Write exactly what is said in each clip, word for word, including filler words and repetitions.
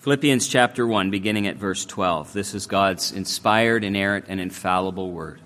Philippians chapter one, beginning at verse twelve. This is God's inspired, inerrant, and infallible word.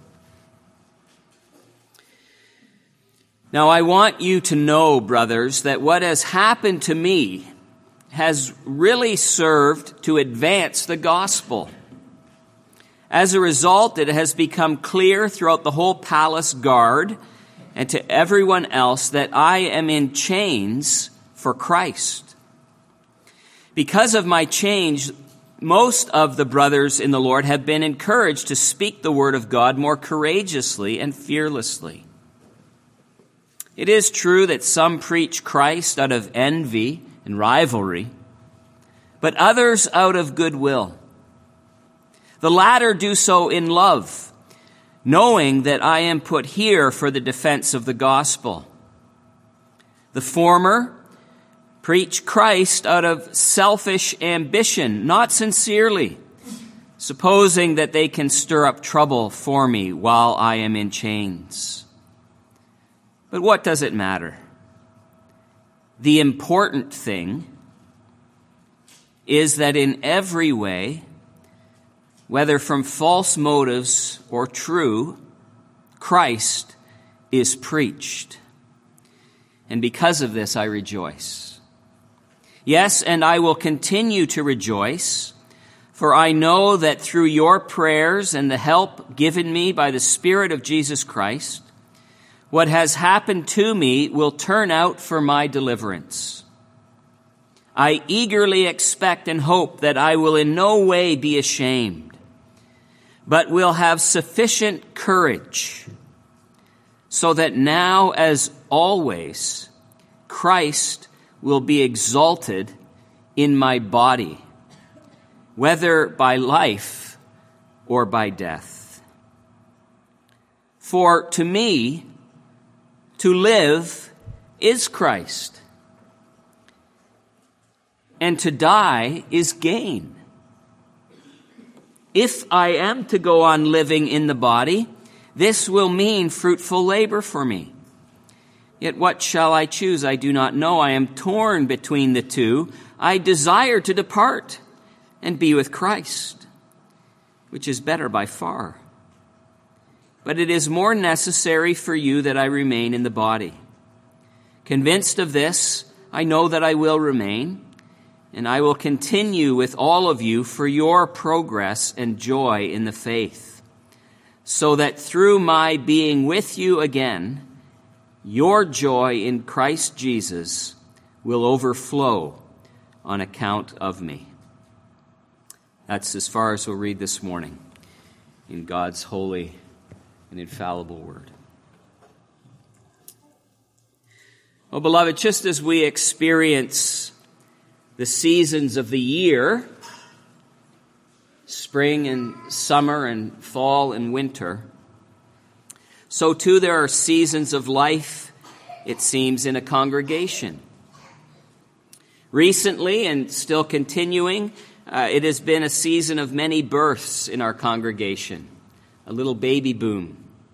Now I want you to know, brothers, that what has happened to me has really served to advance the gospel. As a result, it has become clear throughout the whole palace guard and to everyone else that I am in chains for Christ. Because of my change, most of the brothers in the Lord have been encouraged to speak the word of God more courageously and fearlessly. It is true that some preach Christ out of envy and rivalry, but others out of goodwill. The latter do so in love, knowing that I am put here for the defense of the gospel. The former preach Christ out of selfish ambition, not sincerely, supposing that they can stir up trouble for me while I am in chains. But what does it matter? The important thing is that in every way, whether from false motives or true, Christ is preached. And because of this, I rejoice. Yes, and I will continue to rejoice, for I know that through your prayers and the help given me by the Spirit of Jesus Christ, what has happened to me will turn out for my deliverance. I eagerly expect and hope that I will in no way be ashamed, but will have sufficient courage, so that now, as always, Christ will be exalted in my body, whether by life or by death. For to me, to live is Christ, and to die is gain. If I am to go on living in the body, this will mean fruitful labor for me. Yet what shall I choose? I do not know. I am torn between the two. I desire to depart and be with Christ, which is better by far. But it is more necessary for you that I remain in the body. Convinced of this, I know that I will remain, and I will continue with all of you for your progress and joy in the faith, so that through my being with you again, your joy in Christ Jesus will overflow on account of me. That's as far as we'll read this morning in God's holy and infallible word. Oh, beloved, just as we experience the seasons of the year, spring and summer and fall and winter, so too there are seasons of life, it seems, in a congregation. Recently, and still continuing, uh, it has been a season of many births in our congregation, a little baby boom.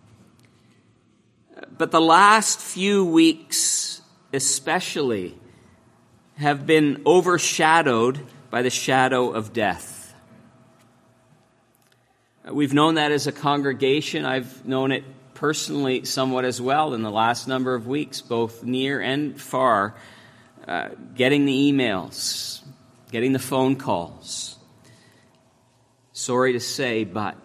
But the last few weeks especially have been overshadowed by the shadow of death. We've known that as a congregation. I've known it personally somewhat as well in the last number of weeks, both near and far, uh, getting the emails, getting the phone calls. Sorry to say, but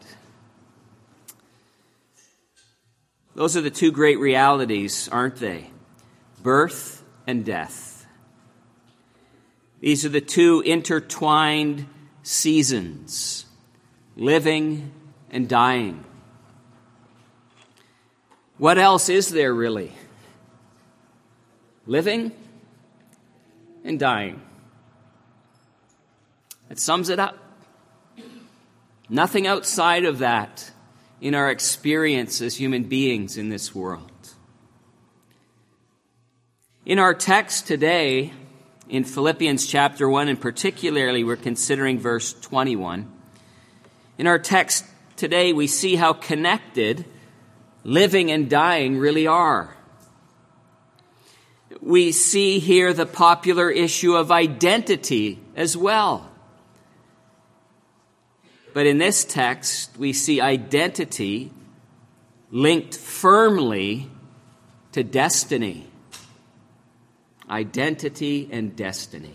those are the two great realities, aren't they? Birth and death. These are the two intertwined seasons, living and dying. What else is there really? Living and dying. That sums it up. Nothing outside of that in our experience as human beings in this world. In our text today, in Philippians chapter one, and particularly we're considering verse twenty-one, in our text today we see how connected living and dying really are. We see here the popular issue of identity as well. But in this text, we see identity linked firmly to destiny. Identity and destiny.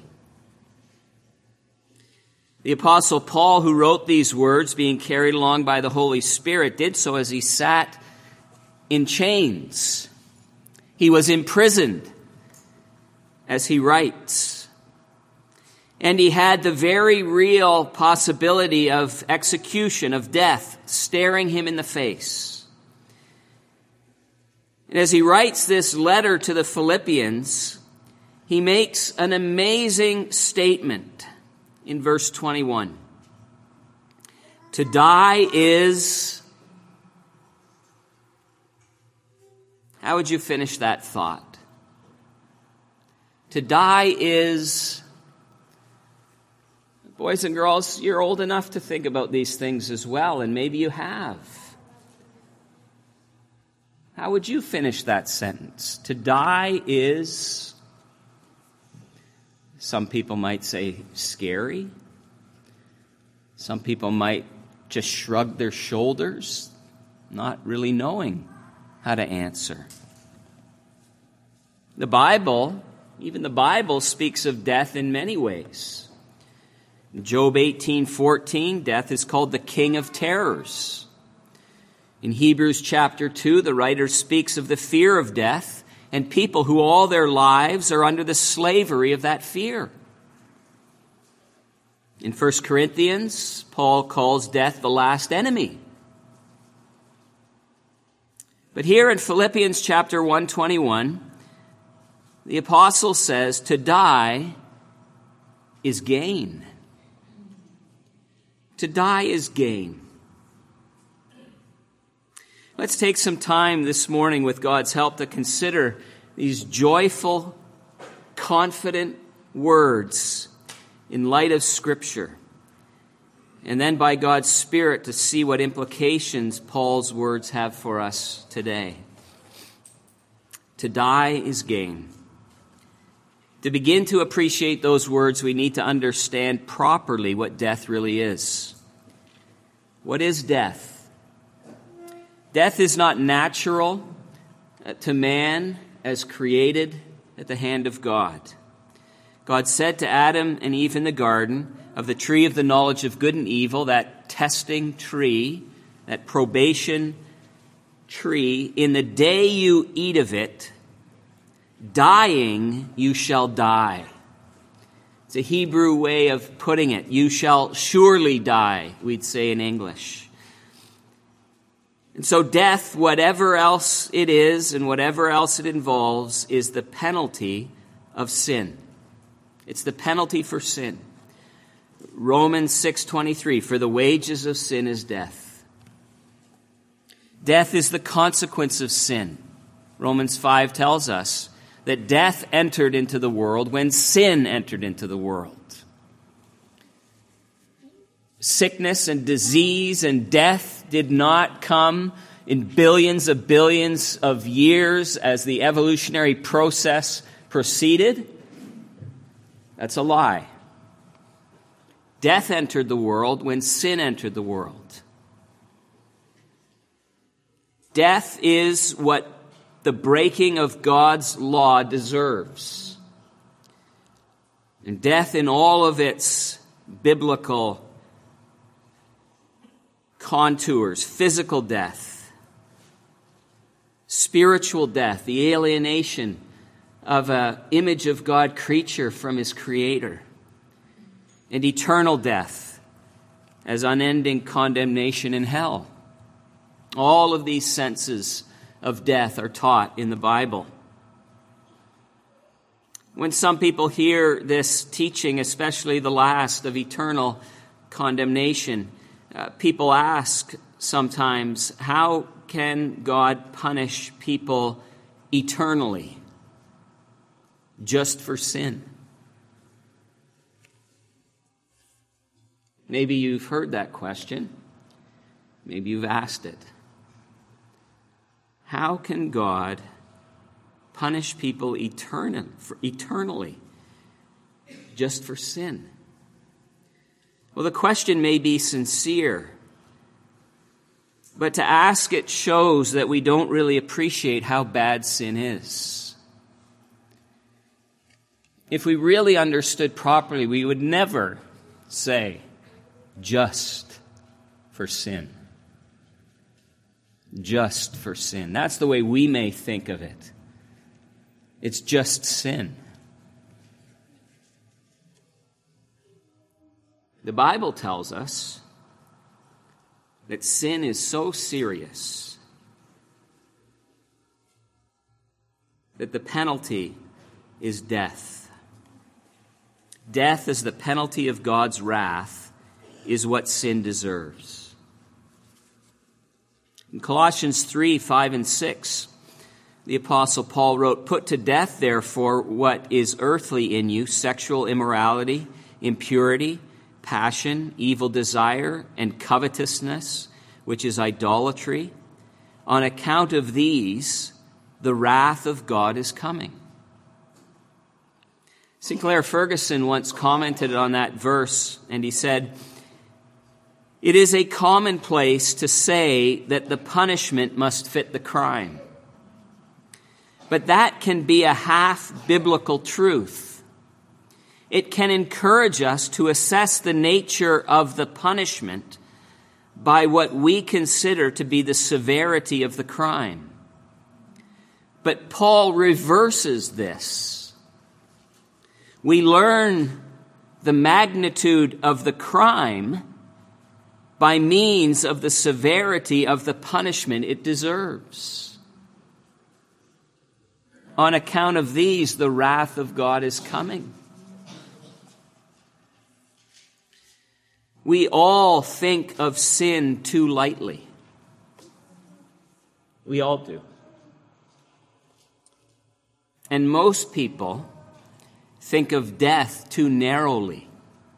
The Apostle Paul, who wrote these words, being carried along by the Holy Spirit, did so as he sat in chains. He was imprisoned, as he writes. And he had the very real possibility of execution, of death, staring him in the face. And as he writes this letter to the Philippians, he makes an amazing statement in verse twenty-one. To die is... How would you finish that thought? To die is... Boys and girls, you're old enough to think about these things as well, and maybe you have. How would you finish that sentence? To die is... Some people might say scary. Some people might just shrug their shoulders, not really knowing how to answer. The Bible, even the Bible, speaks of death in many ways. In Job eighteen fourteen, death is called the king of terrors. In Hebrews chapter two, the writer speaks of the fear of death and people who all their lives are under the slavery of that fear. In First Corinthians, Paul calls death the last enemy. But here in Philippians chapter one twenty-one, the apostle says, to die is gain. To die is gain. Let's take some time this morning with God's help to consider these joyful, confident words in light of Scripture. And then by God's Spirit to see what implications Paul's words have for us today. To die is gain. To begin to appreciate those words, we need to understand properly what death really is. What is death? Death is not natural to man as created at the hand of God. God said to Adam and Eve in the garden, of the tree of the knowledge of good and evil, that testing tree, that probation tree, in the day you eat of it, dying you shall die. It's a Hebrew way of putting it. You shall surely die, we'd say in English. And so death, whatever else it is and whatever else it involves, is the penalty of sin. It's the penalty for sin. Romans six twenty-three, for the wages of sin is death. Death is the consequence of sin. Romans five tells us that death entered into the world when sin entered into the world. Sickness and disease and death did not come in billions of billions of years as the evolutionary process proceeded. That's a lie. Death entered the world when sin entered the world. Death is what the breaking of God's law deserves. And death in all of its biblical contours, physical death, spiritual death, the alienation of an image of God creature from his creator, and eternal death as unending condemnation in hell. All of these senses of death are taught in the Bible. When some people hear this teaching, especially the last of eternal condemnation, uh, people ask sometimes, how can God punish people eternally just for sin? Maybe you've heard that question. Maybe you've asked it. How can God punish people eternal, for eternally just for sin? Well, the question may be sincere, but to ask it shows that we don't really appreciate how bad sin is. If we really understood properly, we would never say, just for sin. Just for sin. That's the way we may think of it. It's just sin. The Bible tells us that sin is so serious that the penalty is death. Death as the penalty of God's wrath is what sin deserves. In Colossians three, five, and six, the Apostle Paul wrote, "Put to death, therefore, what is earthly in you, sexual immorality, impurity, passion, evil desire, and covetousness, which is idolatry. On account of these, the wrath of God is coming." Sinclair Ferguson once commented on that verse, and he said, "It is a commonplace to say that the punishment must fit the crime. But that can be a half-biblical truth. It can encourage us to assess the nature of the punishment by what we consider to be the severity of the crime. But Paul reverses this. We learn the magnitude of the crime by means of the severity of the punishment it deserves. On account of these, the wrath of God is coming. We all think of sin too lightly. We all do. And most people think of death too narrowly,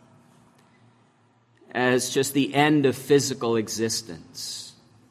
as just the end of physical existence.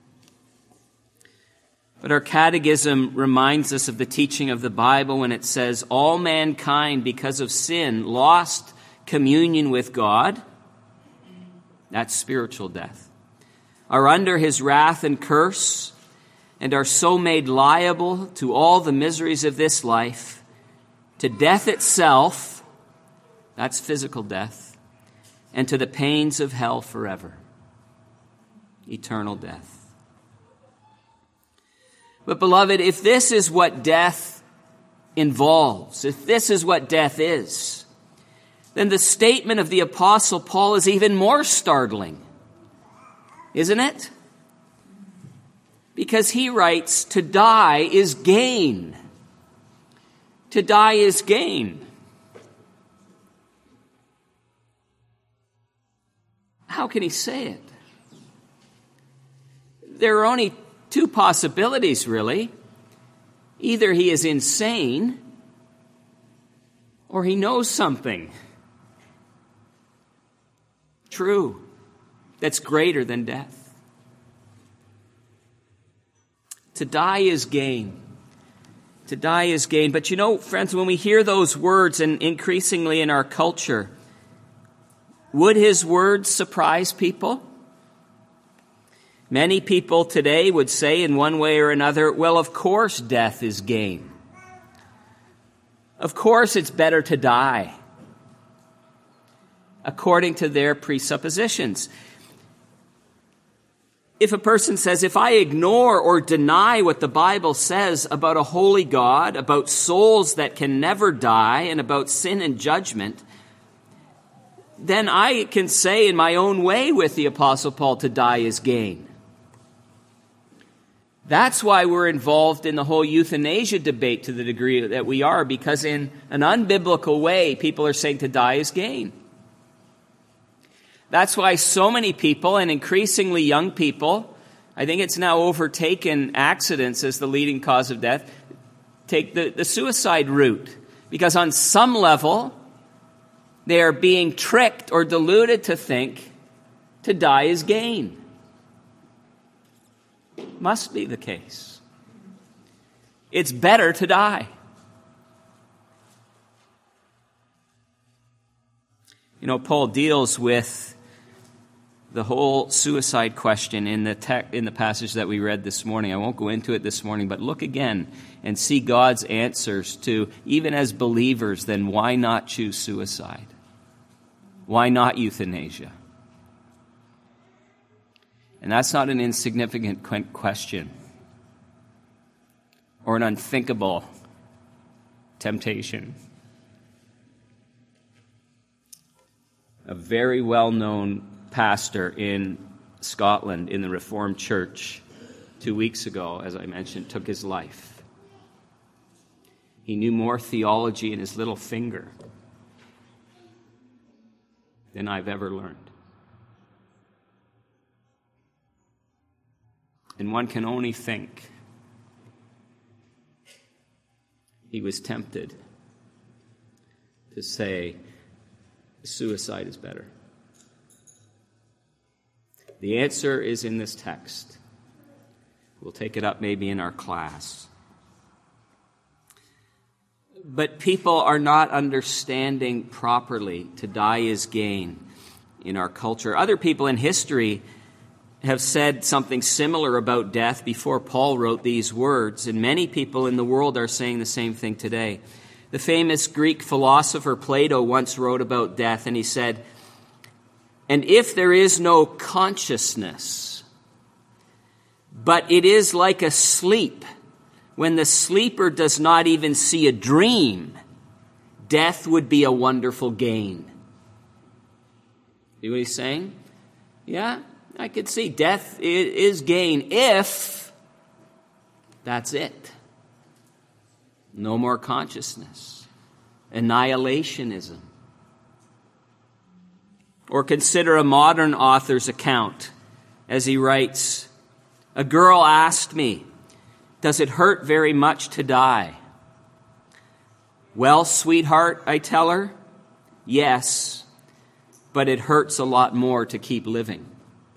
But our catechism reminds us of the teaching of the Bible when it says, all mankind, because of sin, lost communion with God, that's spiritual death, are under his wrath and curse, and are so made liable to all the miseries of this life, to death itself, that's physical death, and to the pains of hell forever, eternal death. But beloved, if this is what death involves, if this is what death is, then the statement of the Apostle Paul is even more startling, isn't it? Because he writes, to die is gain. To die is gain. How can he say it? There are only two possibilities, really. Either he is insane, or he knows something true that's greater than death. To die is gain. To die is gain. But you know, friends, when we hear those words, and increasingly in our culture, would his words surprise people? Many people today would say in one way or another, well, of course death is gain. Of course it's better to die, according to their presuppositions. If a person says, if I ignore or deny what the Bible says about a holy God, about souls that can never die, and about sin and judgment, then I can say in my own way with the Apostle Paul, to die is gain. That's why we're involved in the whole euthanasia debate to the degree that we are, because in an unbiblical way, people are saying to die is gain. That's why so many people, and increasingly young people, I think it's now overtaken accidents as the leading cause of death, take the, the suicide route. Because on some level, they are being tricked or deluded to think to die is gain. Must be the case. It's better to die. You know, Paul deals with the whole suicide question in the te- in the passage that we read this morning. I won't go into it this morning, but look again and see God's answers to, even as believers, then why not choose suicide? Why not euthanasia? And that's not an insignificant question or an unthinkable temptation. A very well-known pastor in Scotland in the Reformed Church two weeks ago, as I mentioned, took his life. He knew more theology in his little finger than I've ever learned. And one can only think he was tempted to say, suicide is better. The answer is in this text. We'll take it up maybe in our class. But people are not understanding properly to die is gain in our culture. Other people in history have said something similar about death before Paul wrote these words, and many people in the world are saying the same thing today. The famous Greek philosopher Plato once wrote about death, and he said, "And if there is no consciousness, but it is like a sleep, when the sleeper does not even see a dream, death would be a wonderful gain." See what he's saying? Yeah, I could see death is gain if that's it. No more consciousness. Annihilationism. Or consider a modern author's account as he writes, "A girl asked me, 'Does it hurt very much to die?' 'Well, sweetheart,' I tell her, 'yes, but it hurts a lot more to keep living.'"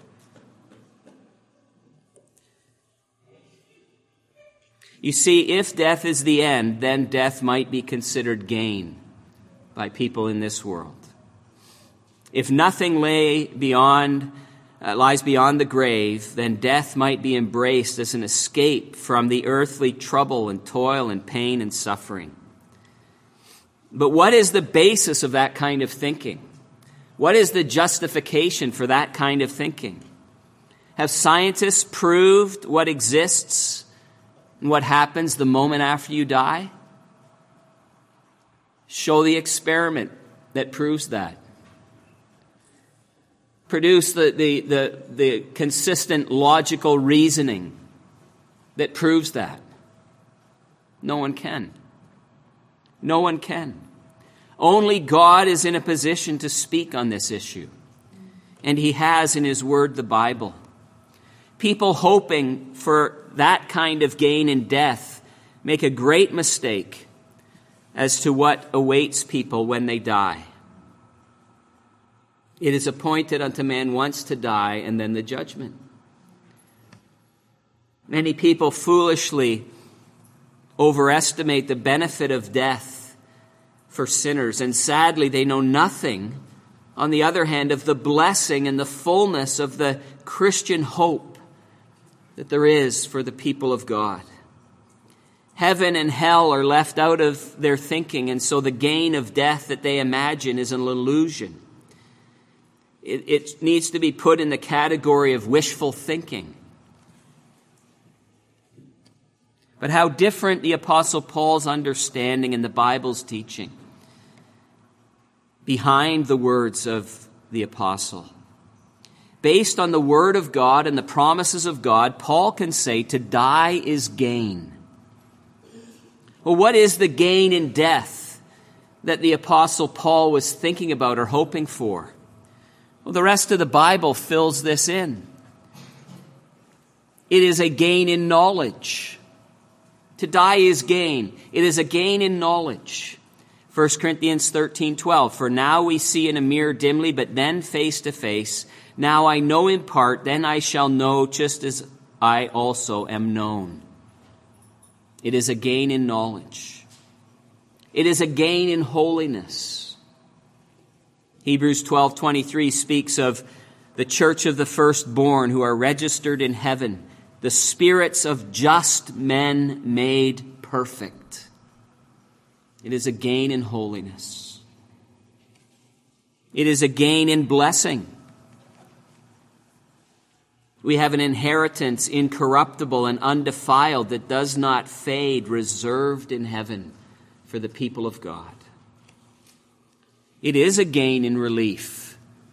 You see, if death is the end, then death might be considered gain by people in this world. If nothing lay beyond, uh, lies beyond the grave, then death might be embraced as an escape from the earthly trouble and toil and pain and suffering. But what is the basis of that kind of thinking? What is the justification for that kind of thinking? Have scientists proved what exists and what happens the moment after you die? Show the experiment that proves that. Produce the, the, the, the consistent logical reasoning that proves that. No one can. No one can. Only God is in a position to speak on this issue. And He has in His Word, the Bible. People hoping for that kind of gain in death make a great mistake as to what awaits people when they die. It is appointed unto man once to die, and then the judgment. Many people foolishly overestimate the benefit of death for sinners, and sadly they know nothing, on the other hand, of the blessing and the fullness of the Christian hope that there is for the people of God. Heaven and hell are left out of their thinking, and so the gain of death that they imagine is an illusion. It, it needs to be put in the category of wishful thinking. But how different the Apostle Paul's understanding and the Bible's teaching behind the words of the Apostle. Based on the Word of God and the promises of God, Paul can say to die is gain. Well, what is the gain in death that the Apostle Paul was thinking about or hoping for? Well, the rest of the Bible fills this in. It is a gain in knowledge. To die is gain. It is a gain in knowledge. First Corinthians thirteen twelve, "For now we see in a mirror dimly, but then face to face. Now I know in part, then I shall know just as I also am known." It is a gain in knowledge. It is a gain in holiness. Hebrews twelve twenty-three speaks of the church of the firstborn who are registered in heaven, the spirits of just men made perfect. It is a gain in holiness. It is a gain in blessing. We have an inheritance incorruptible and undefiled that does not fade, reserved in heaven for the people of God. It is a gain in relief.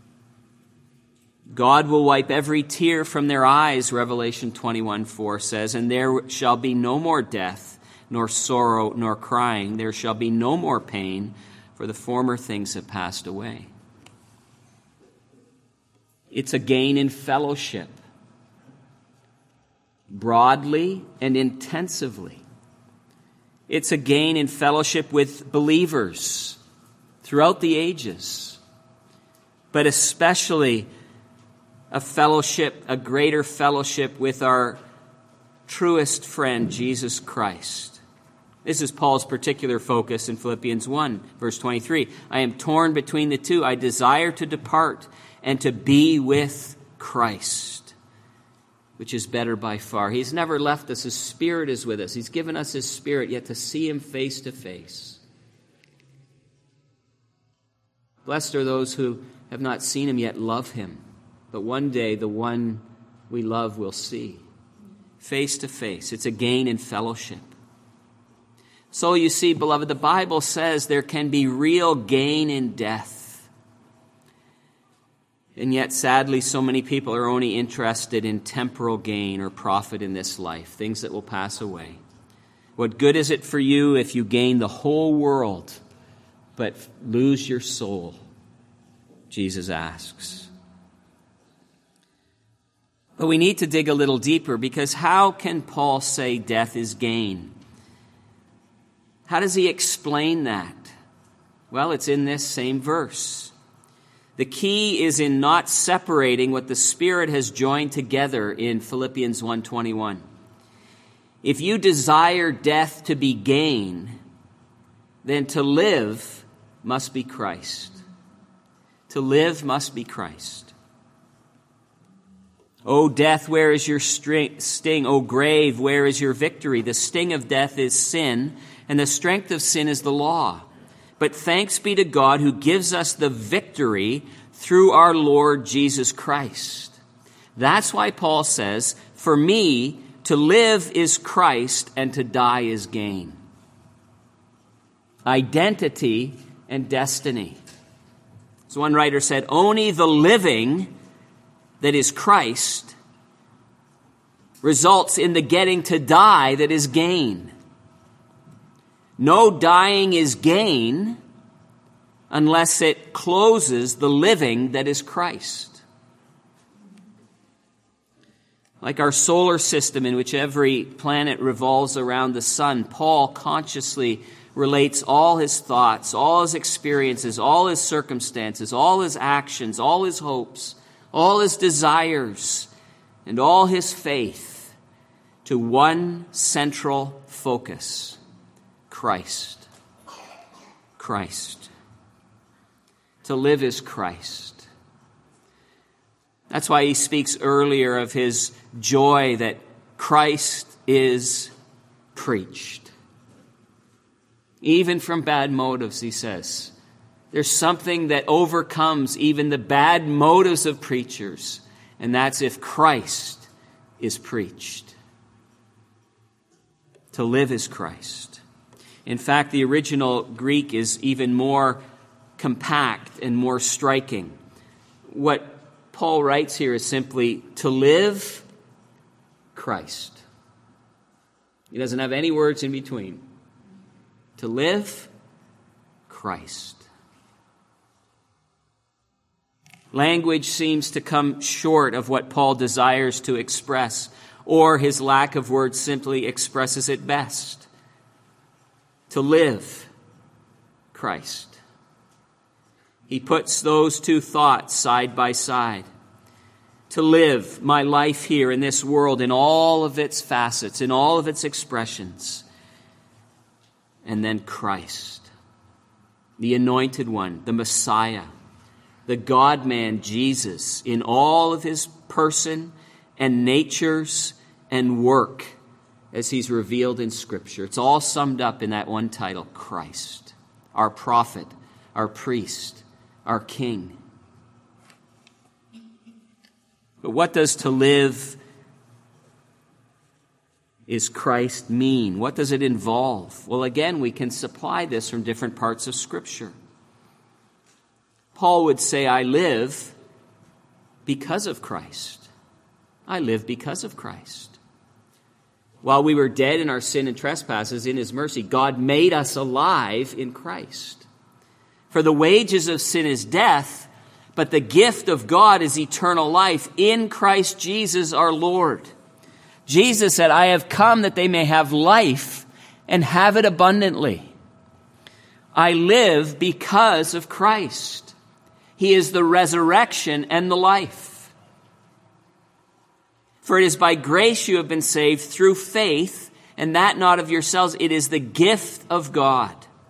God will wipe every tear from their eyes, Revelation twenty-one four says, and there shall be no more death, nor sorrow, nor crying. There shall be no more pain, for the former things have passed away. It's a gain in fellowship, broadly and intensively. It's a gain in fellowship with believers throughout the ages, but especially a fellowship, a greater fellowship with our truest friend, Jesus Christ. This is Paul's particular focus in Philippians one, verse twenty-three. I am torn between the two. I desire to depart and to be with Christ, which is better by far. He's never left us. His Spirit is with us. He's given us His Spirit, yet to see Him face to face. Blessed are those who have not seen Him yet love Him, but one day the one we love will see. Face to face. It's a gain in fellowship. So you see, beloved, the Bible says there can be real gain in death. And yet, sadly, so many people are only interested in temporal gain or profit in this life, things that will pass away. What good is it for you if you gain the whole world but lose your soul? Jesus asks. But we need to dig a little deeper, because how can Paul say death is gain? How does he explain that? Well, it's in this same verse. The key is in not separating what the Spirit has joined together in Philippians one twenty-one. If you desire death to be gain, then to live must be Christ. To live must be Christ. O death, where is your sting? O grave, where is your victory? The sting of death is sin, and the strength of sin is the law. But thanks be to God who gives us the victory through our Lord Jesus Christ. That's why Paul says, for me, to live is Christ and to die is gain. Identity and destiny. So one writer said, only the living that is Christ results in the getting to die that is gain. No dying is gain unless it closes the living that is Christ. Like our solar system, in which every planet revolves around the sun, Paul consciously relates all his thoughts, all his experiences, all his circumstances, all his actions, all his hopes, all his desires, and all his faith to one central focus: Christ. Christ. To live is Christ. That's why he speaks earlier of his joy that Christ is preached. Even from bad motives, he says. There's something that overcomes even the bad motives of preachers, and that's if Christ is preached. To live is Christ. In fact, the original Greek is even more compact and more striking. What Paul writes here is simply, to live, Christ. He doesn't have any words in between. To live, Christ. Language seems to come short of what Paul desires to express, or his lack of words simply expresses it best. To live, Christ. He puts those two thoughts side by side. To live my life here in this world in all of its facets, in all of its expressions. And then Christ, the Anointed One, the Messiah, the God-man Jesus in all of his person and natures and work as he's revealed in Scripture. It's all summed up in that one title, Christ, our prophet, our priest, our king. But what does to live is Christ mean? What does it involve? Well, again, we can supply this from different parts of Scripture. Paul would say, I live because of Christ. I live because of Christ. While we were dead in our sin and trespasses, in his mercy, God made us alive in Christ. For the wages of sin is death, but the gift of God is eternal life in Christ Jesus our Lord. Jesus said, I have come that they may have life and have it abundantly. I live because of Christ. He is the resurrection and the life. For it is by grace you have been saved through faith, and that not of yourselves. It is the gift of God.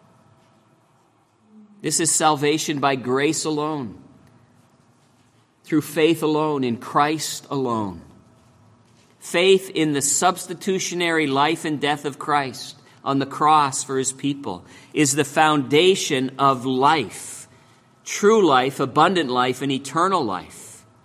This is salvation by grace alone, through faith alone, in Christ alone. Faith in the substitutionary life and death of Christ on the cross for his people is the foundation of life, true life, abundant life, and eternal life.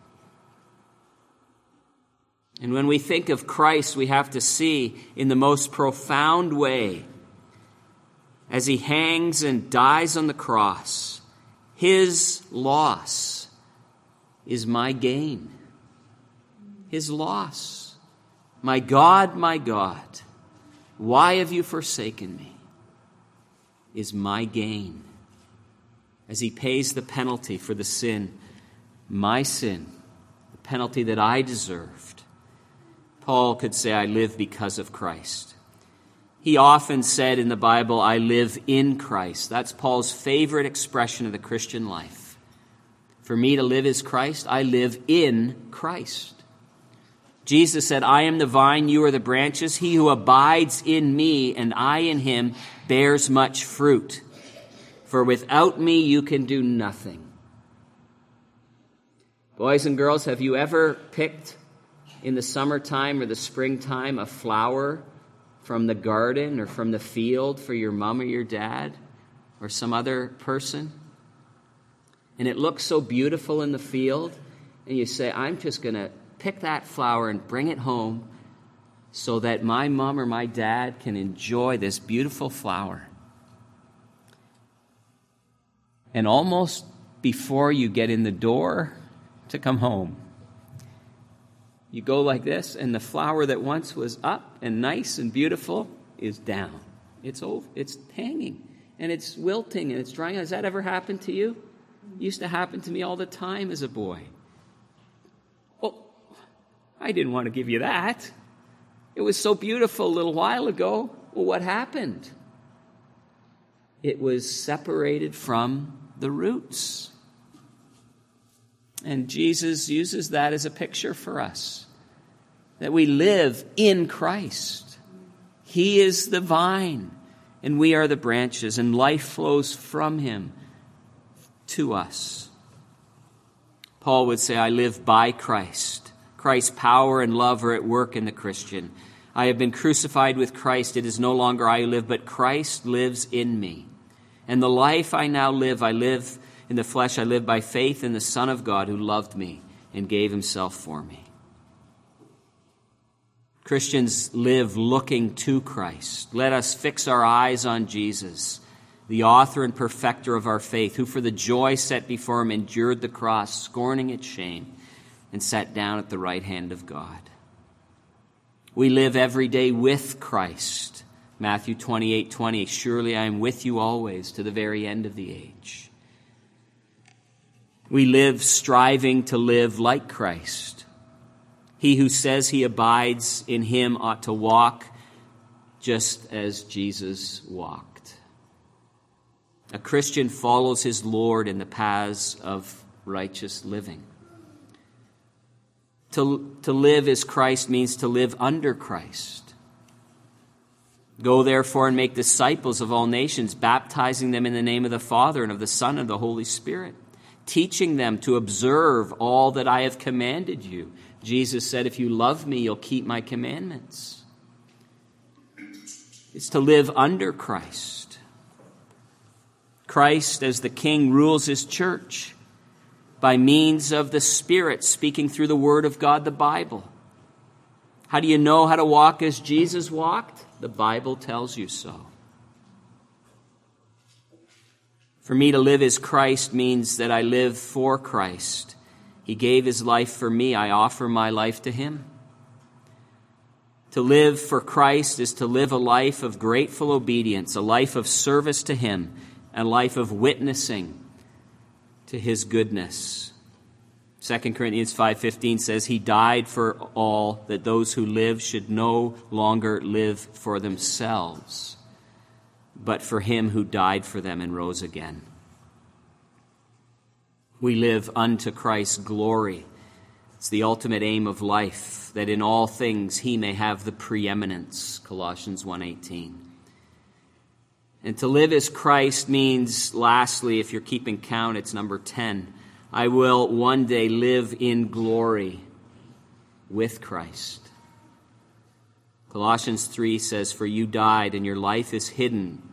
And when we think of Christ, we have to see in the most profound way, as he hangs and dies on the cross, his loss is my gain. His loss. My God, my God, why have you forsaken me? Is my gain. As he pays the penalty for the sin, my sin, the penalty that I deserved. Paul could say, I live because of Christ. He often said in the Bible, I live in Christ. That's Paul's favorite expression of the Christian life. For me to live is Christ. I live in Christ. Jesus said, I am the vine, you are the branches. He who abides in me and I in him bears much fruit. For without me you can do nothing. Boys and girls, have you ever picked in the summertime or the springtime a flower from the garden or from the field for your mom or your dad or some other person? And it looks so beautiful in the field, and you say, I'm just going to pick that flower and bring it home so that my mom or my dad can enjoy this beautiful flower. And almost before you get in the door to come home, you go like this, and the flower that once was up and nice and beautiful is down. It's over. It's hanging, and it's wilting, and it's drying. Has that ever happened to you? It used to happen to me all the time as a boy. Well, I didn't want to give you that. It was so beautiful a little while ago. Well, what happened? It was separated from the roots. And Jesus uses that as a picture for us, that we live in Christ. He is the vine, and we are the branches, and life flows from him to us. Paul would say, I live by Christ. Christ's power and love are at work in the Christian. I have been crucified with Christ. It is no longer I who live, but Christ lives in me. And the life I now live, I live in the flesh, I live by faith in the Son of God who loved me and gave himself for me. Christians live looking to Christ. Let us fix our eyes on Jesus, the author and perfecter of our faith, who for the joy set before him endured the cross, scorning its shame, and sat down at the right hand of God. We live every day with Christ. Matthew twenty-eight twenty, surely I am with you always to the very end of the age. We live striving to live like Christ. He who says he abides in him ought to walk just as Jesus walked. A Christian follows his Lord in the paths of righteous living. To, to live as Christ means to live under Christ. Go therefore and make disciples of all nations, baptizing them in the name of the Father and of the Son and of the Holy Spirit, teaching them to observe all that I have commanded you. Jesus said, if you love me, you'll keep my commandments. It's to live under Christ. Christ, as the King, rules his church by means of the Spirit speaking through the Word of God, the Bible. How do you know how to walk as Jesus walked? The Bible tells you so. For me to live as Christ means that I live for Christ. He gave his life for me. I offer my life to him. To live for Christ is to live a life of grateful obedience, a life of service to him, a life of witnessing to his goodness. Second Corinthians five fifteen says, he died for all, that those who live should no longer live for themselves, but for him who died for them and rose again. We live unto Christ's glory. It's the ultimate aim of life, that in all things he may have the preeminence, Colossians one eighteen. And to live as Christ means, lastly, if you're keeping count, it's number ten. I will one day live in glory with Christ. Colossians three says, for you died and your life is hidden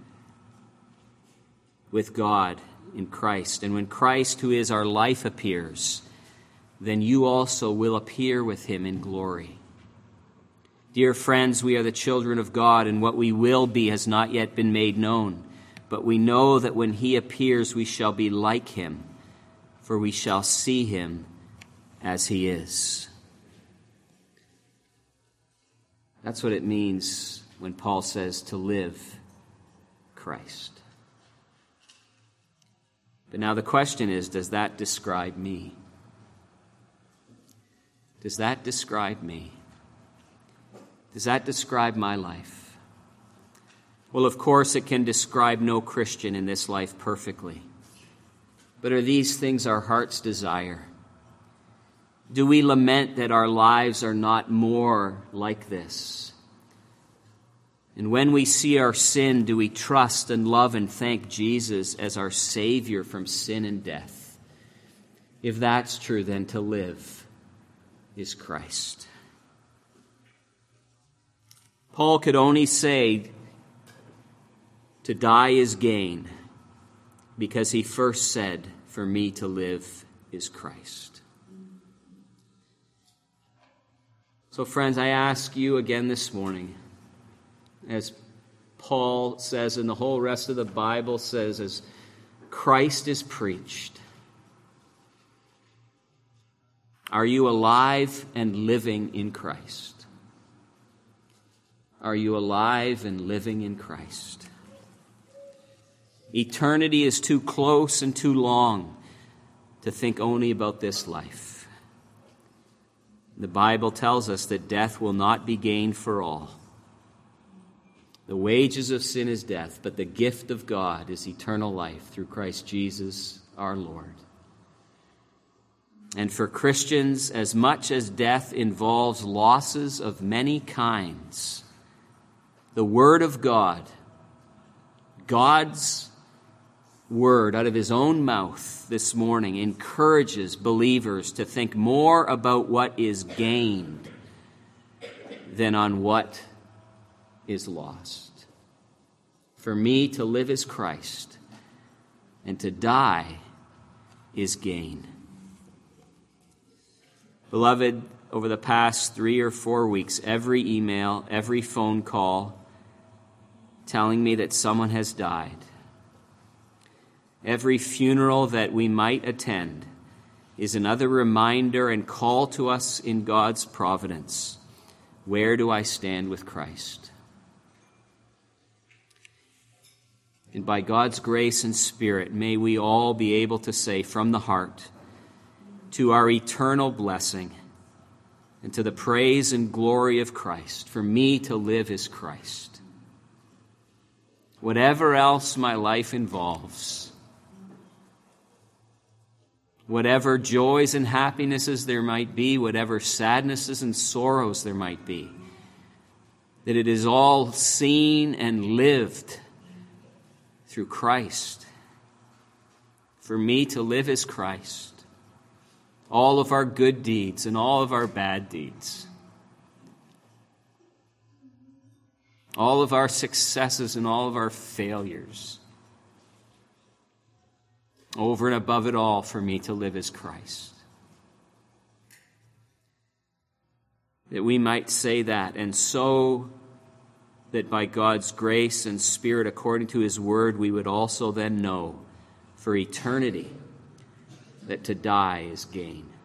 with God in Christ. And when Christ, who is our life, appears, then you also will appear with him in glory. Dear friends, we are the children of God, and what we will be has not yet been made known. But we know that when he appears, we shall be like him, for we shall see him as he is. That's what it means when Paul says to live Christ. But now the question is, does that describe me? Does that describe me? Does that describe my life? Well, of course, it can describe no Christian in this life perfectly. But are these things our heart's desire? Do we lament that our lives are not more like this? And when we see our sin, do we trust and love and thank Jesus as our Savior from sin and death? If that's true, then to live is Christ. Paul could only say to die is gain because he first said, for me to live is Christ. So friends, I ask you again this morning, as Paul says and the whole rest of the Bible says, as Christ is preached, are you alive and living in Christ? Are you alive and living in Christ? Eternity is too close and too long to think only about this life. The Bible tells us that death will not be gained for all. The wages of sin is death, but the gift of God is eternal life through Christ Jesus our Lord. And for Christians, as much as death involves losses of many kinds, the Word of God, God's Word out of his own mouth this morning, encourages believers to think more about what is gained than on what is lost. For me, to live is Christ, and to die is gain. Beloved, over the past three or four weeks, every email, every phone call telling me that someone has died, every funeral that we might attend is another reminder and call to us in God's providence. Where do I stand with Christ? And by God's grace and Spirit, may we all be able to say from the heart, to our eternal blessing and to the praise and glory of Christ, for me to live is Christ. Whatever else my life involves, whatever joys and happinesses there might be, whatever sadnesses and sorrows there might be, that it is all seen and lived through Christ. For me to live is Christ. All of our good deeds and all of our bad deeds. All of our successes and all of our failures. Over and above it all, for me to live is Christ. That we might say that, and so that by God's grace and Spirit, according to His Word, we would also then know for eternity that to die is gain.